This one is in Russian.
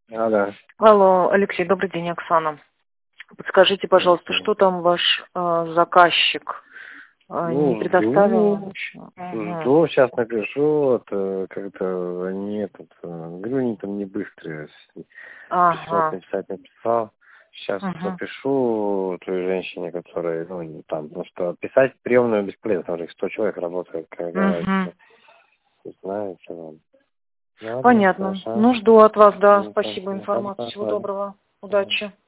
Да. Алло, Алексей, добрый день, Оксана. Подскажите, пожалуйста, что там ваш заказчик не предоставил еще? Жду, сейчас напишу, как-то они говорю, они там не быстрые. Письмо написал. Сейчас напишу той женщине, которая, там, потому что писать приемную бесполезно, потому что их 100 человек работает, как говорится. Знаете, вам. Понятно. Хорошо. Ну, жду от вас, да. Спасибо, информацию. Всего доброго. Удачи.